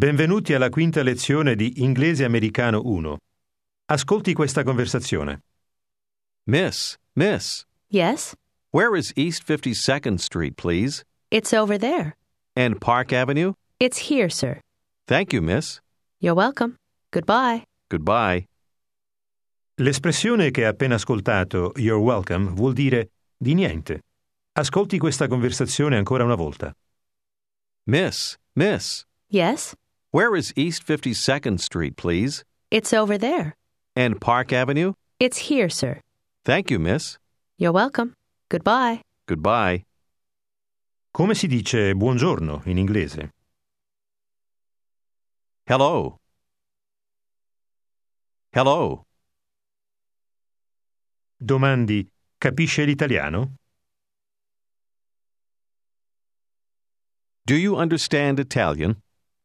Benvenuti alla quinta lezione di Inglese Americano 1. Ascolti questa conversazione. Miss, Yes, where is East 52nd Street, please? it's over there. And Park Avenue? It's here, sir. Thank you, miss. You're welcome. Goodbye. Goodbye. L'espressione che ha appena ascoltato, you're welcome, vuol dire di niente. Ascolti questa conversazione ancora una volta. Miss, Yes, where is East 52nd Street, please? it's over there. And Park Avenue? It's here, sir. Thank you, miss. You're welcome. Goodbye. Goodbye. Come si dice buongiorno in inglese? Hello. Hello. Domandi, capisce l'italiano? Do you understand Italian?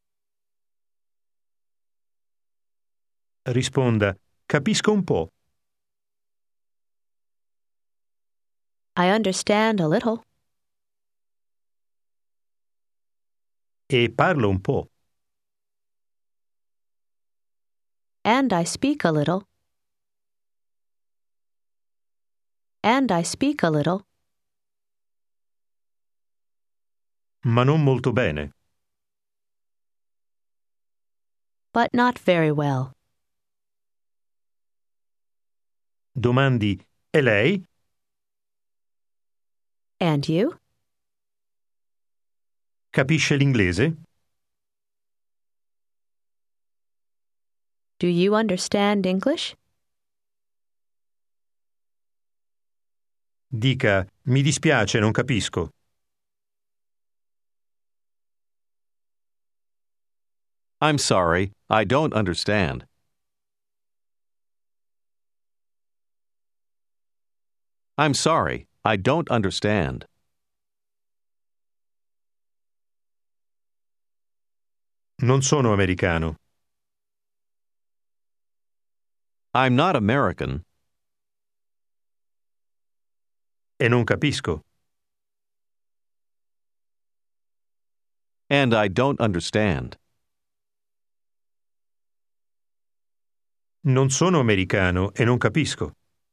Risponda, capisco un po'. I understand a little. E parlo un po'. And I speak a little. And I speak a little. Ma non molto bene. But not very well. Domandi, e lei? And you? Capisce l'inglese? Do you understand English? Dica, mi dispiace, non capisco. I'm sorry, I don't understand. I'm sorry, I don't understand. Non sono americano. I'm not American. E non capisco. And I don't understand. Non sono americano e non capisco.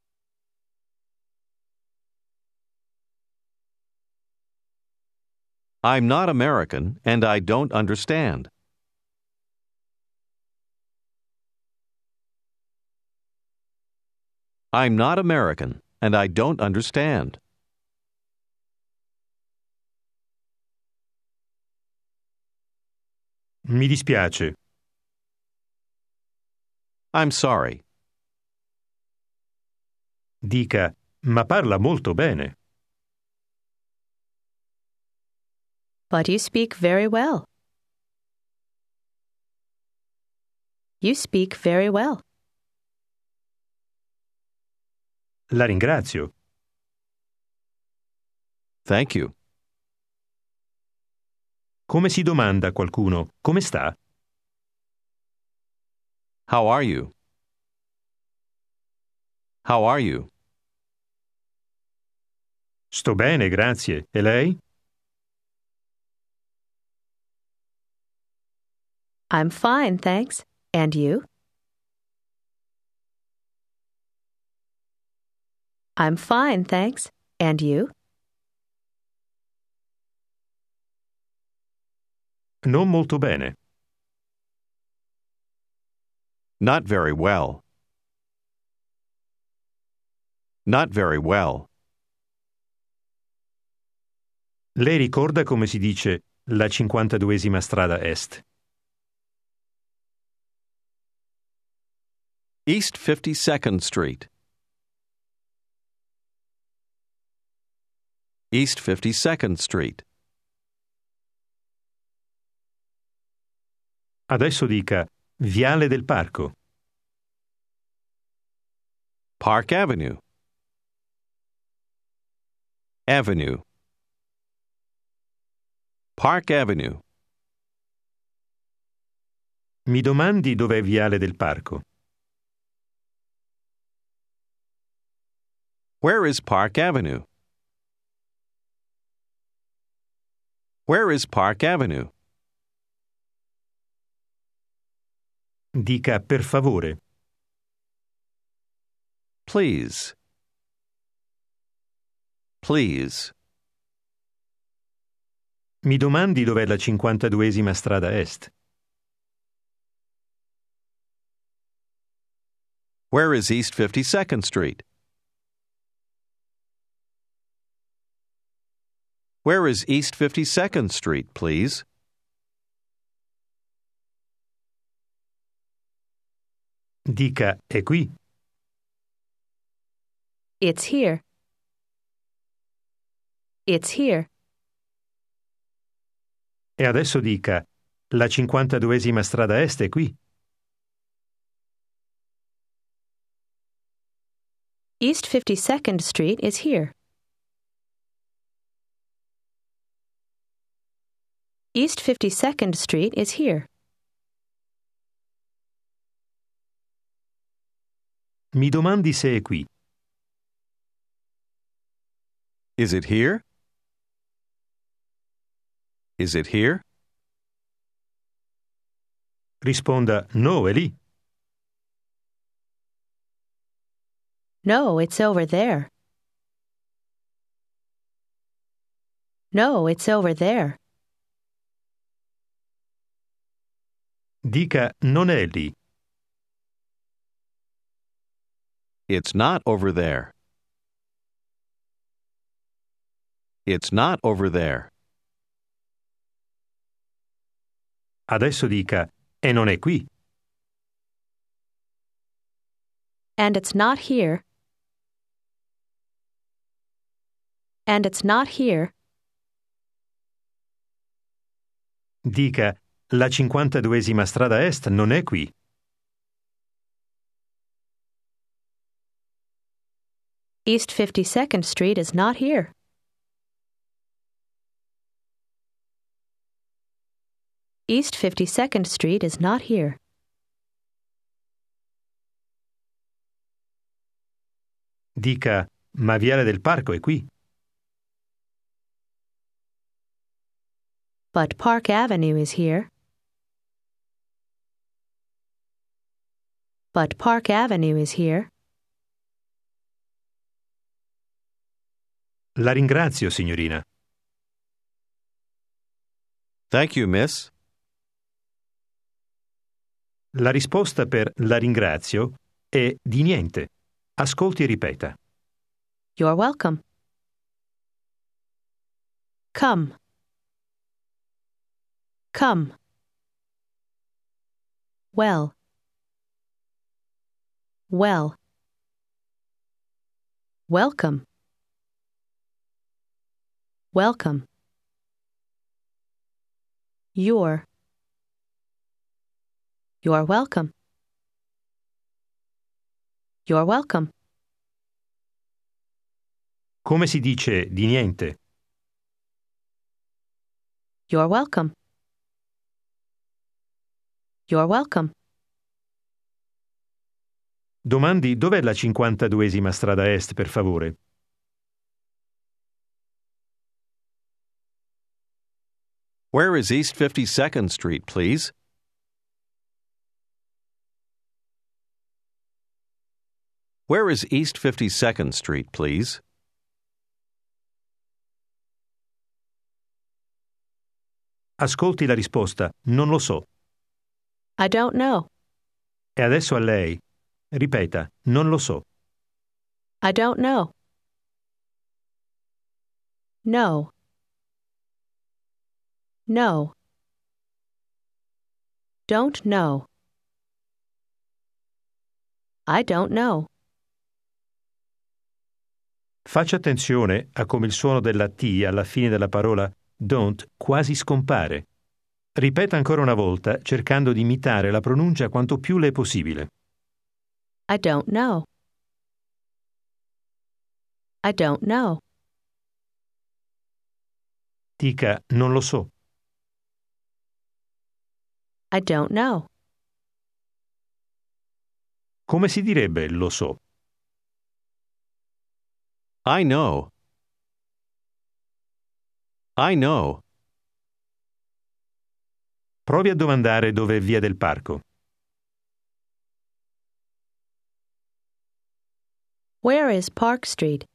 I'm not American and I don't understand. I'm not American and I don't understand. Mi dispiace. I'm sorry. Dica, ma parla molto bene. But you speak very well. You speak very well. La ringrazio. Thank you. Come si domanda a qualcuno, come sta? How are you? How are you? Sto bene, grazie. E lei? I'm fine, thanks. And you? I'm fine, thanks. And you? Non molto bene. Not very well. Not very well. Lei ricorda come si dice la 52esima strada est? East 52nd Street. East 52nd Street. Adesso dica Viale del Parco. Park Avenue. Avenue. Park Avenue. Mi domandi dov'è Viale del Parco? Where is Park Avenue? Where is Park Avenue? Dica per favore. Please. Please. Mi domandi dov'è la 52esima strada est? Where is East 52nd Street? Where is East 52nd Street, please? Dica è qui. It's here. It's here. E adesso dica la 52esima strada est è qui. East 52nd Street is here. East 52nd Street is here. Mi domandi se è qui. Is it here? Is it here? Risponda no, è lì. No, it's over there. No, it's over there. Dica non è lì. It's not over there. It's not over there. Adesso dica e non è qui. And it's not here. And it's not here. Dica la 52esima strada est non è qui. East 52nd Street is not here. East 52nd Street is not here. Dica ma Viale del Parco è qui. But Park Avenue is here. But Park Avenue is here. La ringrazio, signorina. Thank you, miss. La risposta per la ringrazio è di niente. Ascolti e ripeta. You're welcome. Come. Come. Well. Well. Welcome. Welcome. You're welcome. You're welcome. Come si dice di niente? You're welcome. You're welcome. Domandi dov'è la 52esima strada est, per favore? Where is East 52nd Street, please? Where is East 52nd Street, please? Ascolti la risposta. Non lo so. I don't know. E adesso a lei. Ripeta. Non lo so. I don't know. No. No. Don't know. I don't know. Faccia attenzione a come il suono della T alla fine della parola don't quasi scompare. Ripeta ancora una volta, cercando di imitare la pronuncia quanto più le è possibile. I don't know. I don't know. Dica non lo so. I don't know. Come si direbbe lo so? I know. I know. Provi a domandare dove è Via del Parco. Where is Park Street?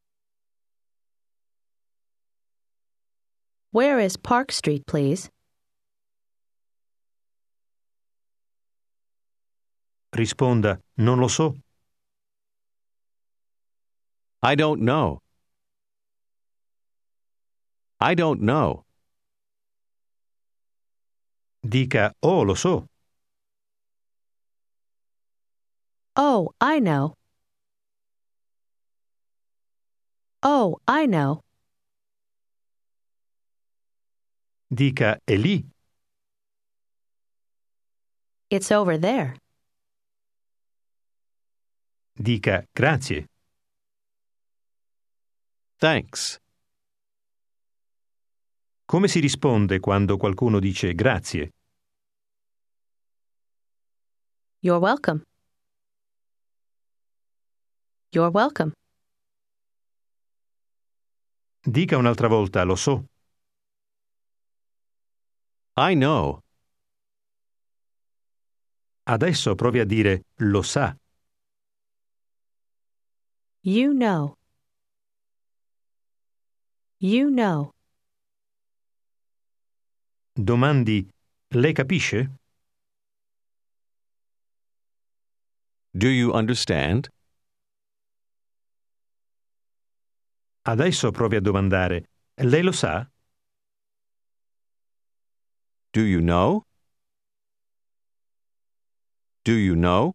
Where is Park Street, please? Risponda, non lo so. I don't know. I don't know. Dica, oh, lo so. Oh, I know. Oh, I know. Dica, è lì. It's over there. Dica, grazie. Thanks. Come si risponde quando qualcuno dice grazie? You're welcome. You're welcome. Dica un'altra volta, lo so. I know. Adesso provi a dire, lo sa. You know. You know. Domandi, lei capisce? Do you understand? Adesso provi a domandare, lei lo sa? Do you know? Do you know?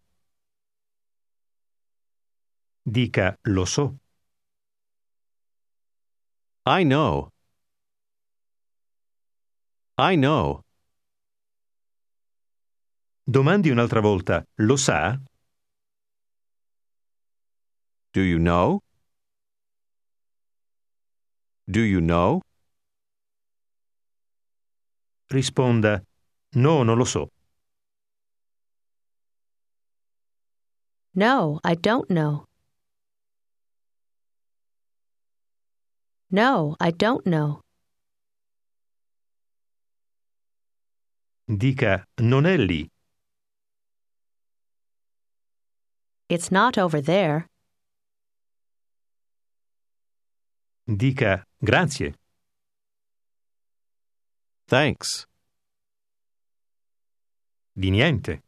Dica, lo so. I know. I know. Domandi un'altra volta, lo sa? Do you know? Do you know? Risponda, no, non lo so. No, I don't know. No, I don't know. Dica, non è lì. It's not over there. Dica, grazie. Thanks. Di niente.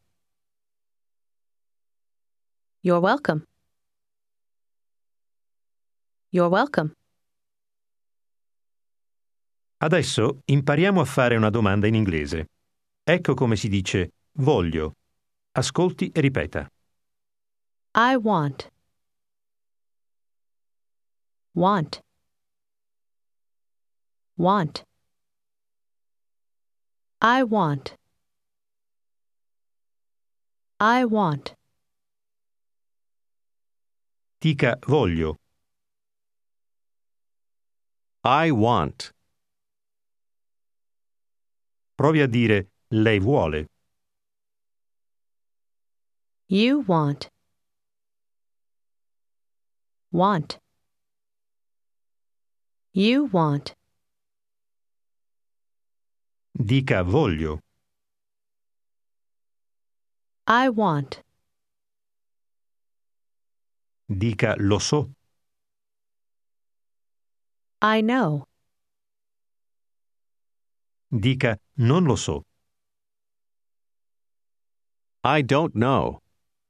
You're welcome. You're welcome. Adesso impariamo a fare una domanda in inglese. Ecco come si dice voglio. Ascolti e ripeta. I want. Want. Want. I want. I want. Dica voglio. I want. Provi a dire lei vuole. You want. Want. You want. Dica voglio. I want. Dica lo so. I know. Dica non lo so. I don't know.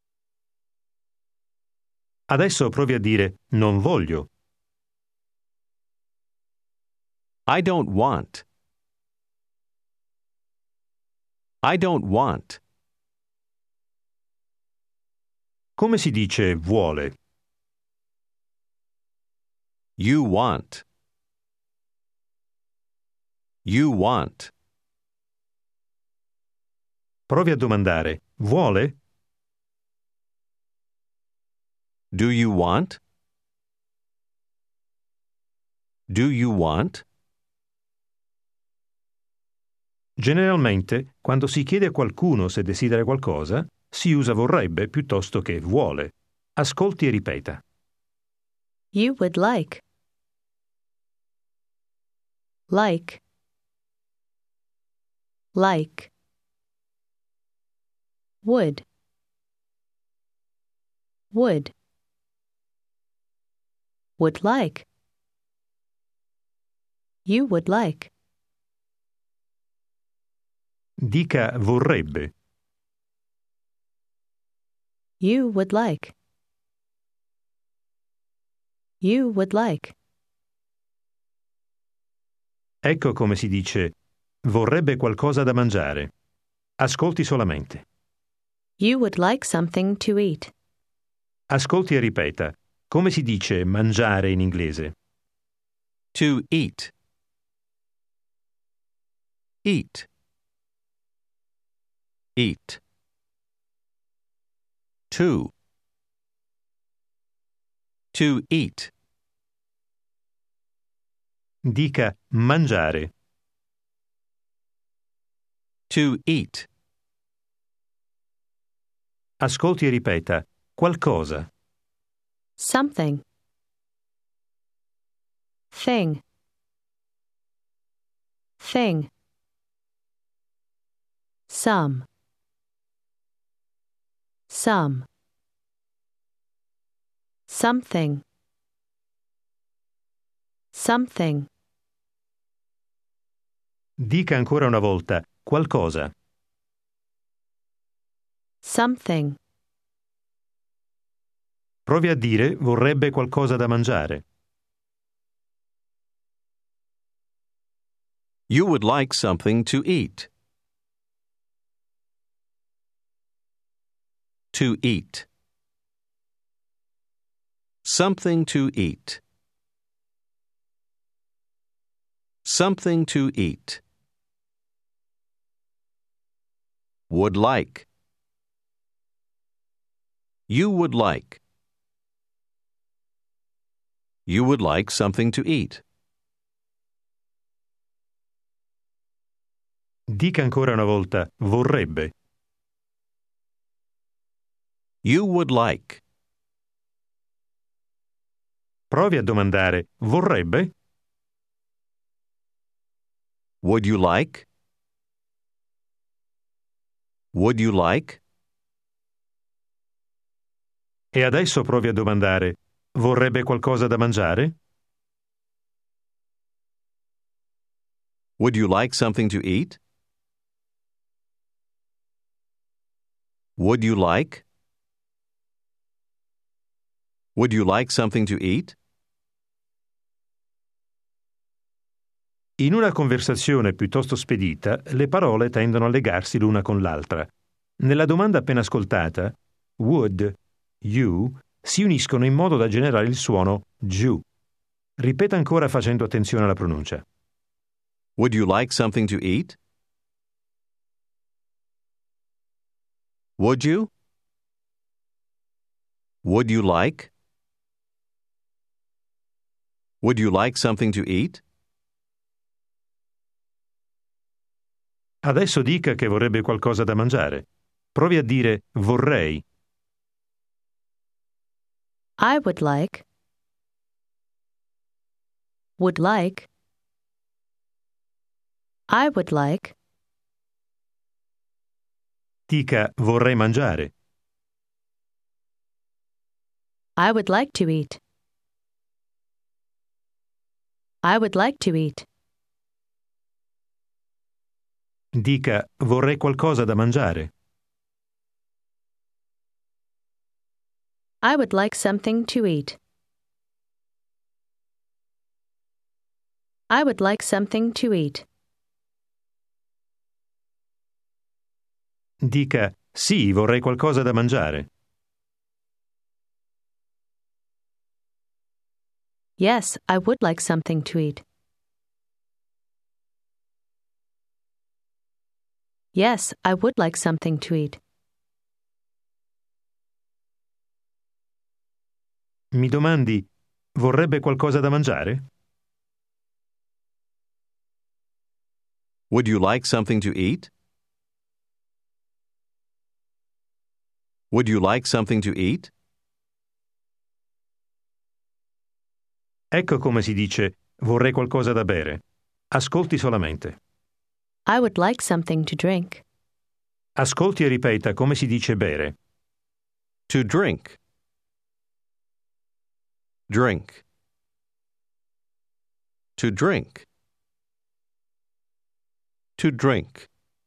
Adesso provi a dire non voglio. I don't want. I don't want. Come si dice vuole? You want. You want. Provi a domandare vuole? Do you want? Do you want? Generalmente, quando si chiede a qualcuno se desidera qualcosa, si usa vorrebbe piuttosto che vuole. Ascolti e ripeta. You would like. Like. Like. Would. Would. Would like. You would like. Dica vorrebbe. You would like. You would like. Ecco come si dice vorrebbe qualcosa da mangiare. Ascolti solamente. You would like something to eat. Ascolti e ripeta. Come si dice mangiare in inglese? To eat. Eat. Eat. To. To eat. Dica mangiare. To eat. Ascolti e ripeta. Qualcosa. Something. Thing. Thing. Some. Some. Something. Something. Dica ancora una volta. Qualcosa. Something. Provi a dire vorrebbe qualcosa da mangiare. You would like something to eat. To eat. Something to eat. Something to eat. Would like. You would like. You would like something to eat. Dica ancora una volta vorrebbe. You would like. Provi a domandare vorrebbe? Would you like? Would you like? E adesso provi a domandare vorrebbe qualcosa da mangiare? Would you like something to eat? Would you like? Would you like something to eat? In una conversazione piuttosto spedita, le parole tendono a legarsi l'una con l'altra. Nella domanda appena ascoltata, would, you, si uniscono in modo da generare il suono giù. Ripeta ancora facendo attenzione alla pronuncia. Would you like something to eat? Would you? Would you like? Would you like something to eat? Adesso dica che vorrebbe qualcosa da mangiare. Provi a dire vorrei. I would like. Would like. I would like. Dica vorrei mangiare. I would like to eat. I would like to eat. Dica vorrei qualcosa da mangiare. I would like something to eat. I would like something to eat. Dica sì, vorrei qualcosa da mangiare. Yes, I would like something to eat. Yes, I would like something to eat. Mi domandi, vorrebbe qualcosa da mangiare? Would you like something to eat? Would you like something to eat? Ecco come si dice vorrei qualcosa da bere. Ascolti solamente. I would like something to drink. Ascolti e ripeta come si dice bere. To drink. Drink. To drink. To drink.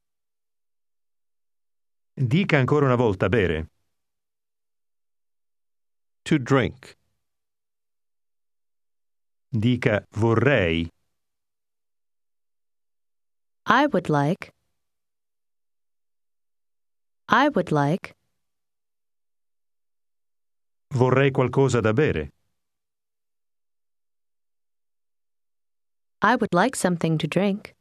Dica ancora una volta bere. To drink. Dica vorrei. I would like. I would like. Vorrei qualcosa da bere. I would like something to drink.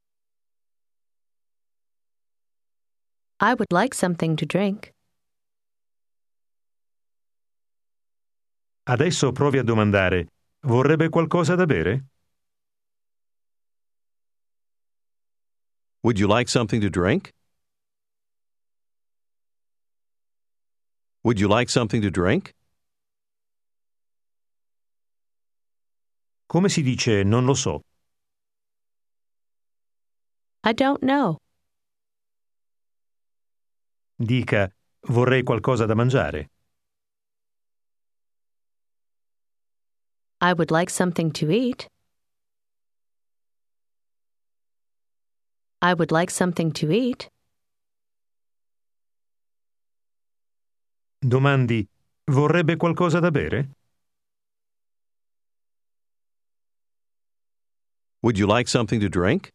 I would like something to drink. Adesso provi a domandare: vorrebbe qualcosa da bere? Would you like something to drink? Would you like something to drink? Come si dice non lo so? I don't know. Dica vorrei qualcosa da mangiare. I would like something to eat. I would like something to eat. Domandi: vorrebbe qualcosa da bere? Would you like something to drink?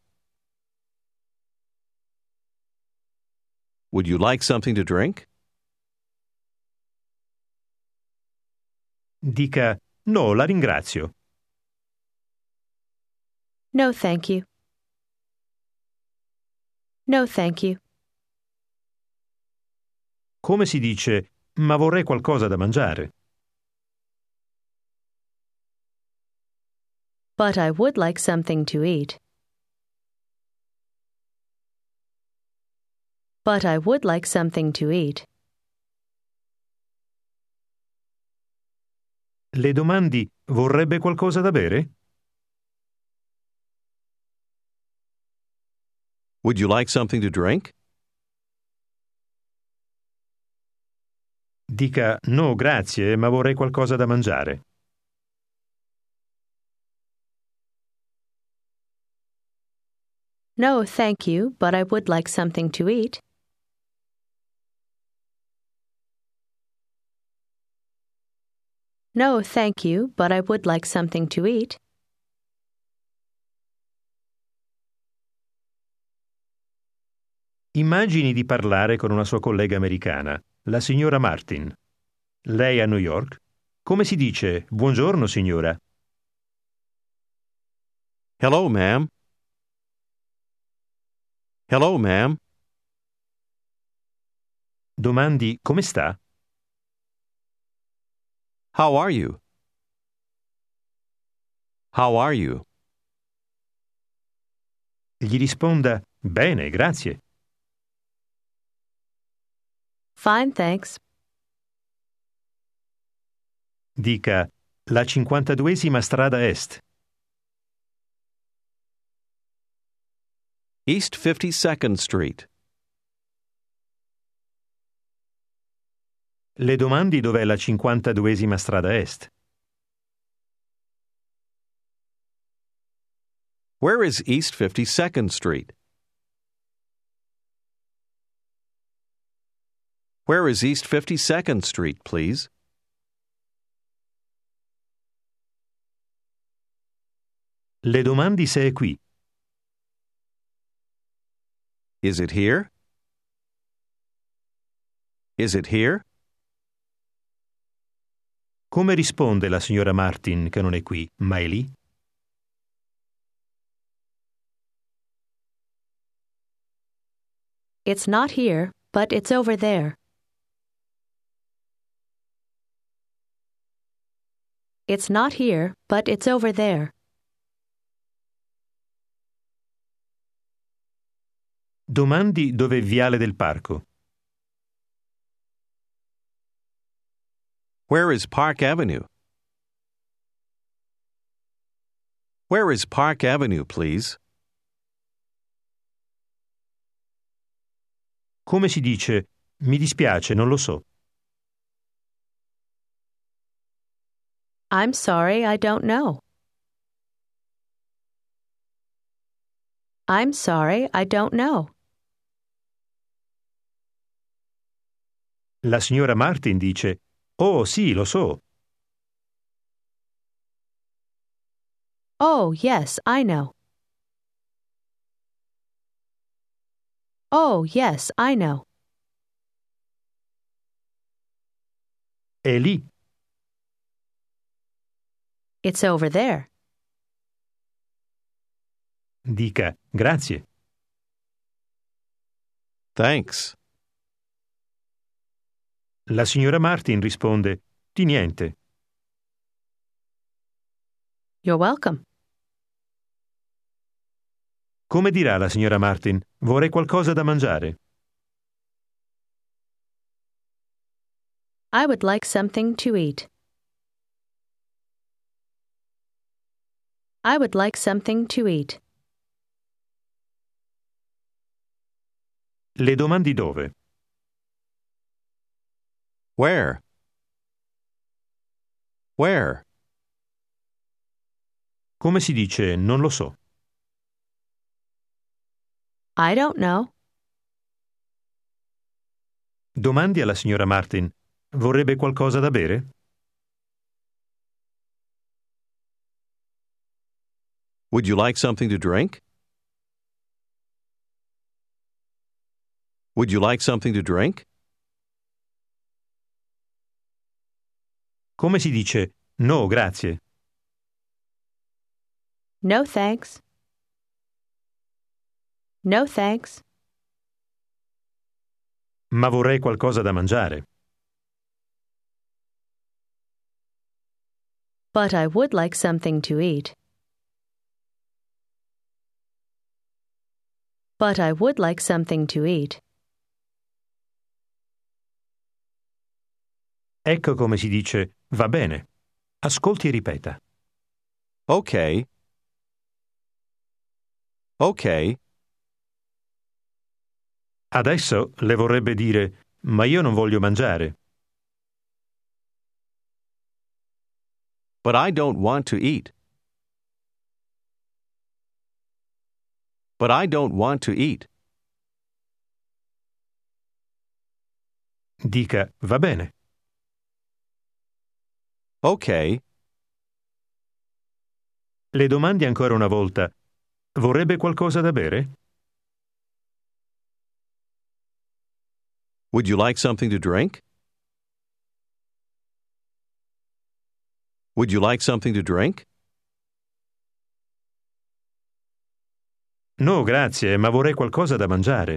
Would you like something to drink? Dica no, la ringrazio. No, thank you. No, thank you. Come si dice ma vorrei qualcosa da mangiare? But I would like something to eat. But I would like something to eat. Le domandi vorrebbe qualcosa da bere? Would you like something to drink? Dica no, grazie, ma vorrei qualcosa da mangiare. No, thank you, but I would like something to eat. No, thank you, but I would like something to eat. Immagini di parlare con una sua collega americana, la signora Martin. Lei è a New York? Come si dice buongiorno, signora? Hello, ma'am. Hello, ma'am. Domandi come sta? How are you? How are you? Gli risponda bene, grazie. Fine, thanks. Dica la 52esima strada est. East 52nd Street. Le domandi dov'è la 52esima strada est. Where is East 52nd Street? Where is East 52nd Street, please? Le domandi se è qui. Is it here? Is it here? Come risponde la signora Martin che non è qui, ma è lì? It's not here, but it's over there. It's not here, but it's over there. Domandi dove è Viale del Parco. Where is Park Avenue? Where is Park Avenue, please? Come si dice mi dispiace, non lo so. I'm sorry, I don't know. I'm sorry, I don't know. La signora Martin dice: Oh, sì, lo so. Oh, yes, I know. Oh, yes, I know. È lì. It's over there. Dica grazie. Thanks. La signora Martin risponde: Di niente. You're welcome. Come dirà la signora Martin? Vorrei qualcosa da mangiare. I would like something to eat. I would like something to eat. Le domandi dove. Where? Where? Come si dice non lo so? I don't know. Domandi alla signora Martin: vorrebbe qualcosa da bere? Would you like something to drink? Would you like something to drink? Come si dice no, grazie? No thanks. No thanks. Ma vorrei qualcosa da mangiare. But I would like something to eat. But I would like something to eat. Ecco come si dice va bene. Ascolti e ripeta. Okay. Okay. Adesso le vorrebbe dire: ma io non voglio mangiare. But I don't want to eat. But I don't want to eat. Dica va bene. Okay. Le domandi ancora una volta: vorrebbe qualcosa da bere? Would you like something to drink? Would you like something to drink? No, grazie, ma vorrei qualcosa da mangiare.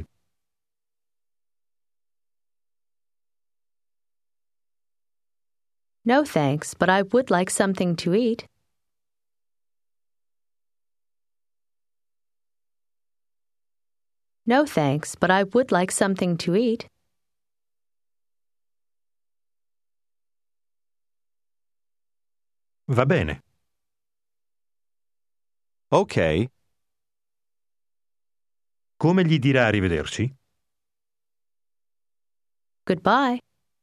No thanks, but I would like something to eat. No thanks, but I would like something to eat. Va bene. Okay. Come gli dirà arrivederci? Goodbye.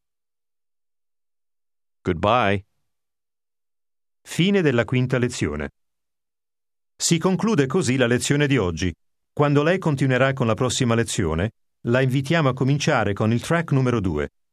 Goodbye. Fine della quinta lezione. Si conclude così la lezione di oggi. Quando lei continuerà con la prossima lezione, la invitiamo a cominciare con il track numero 2.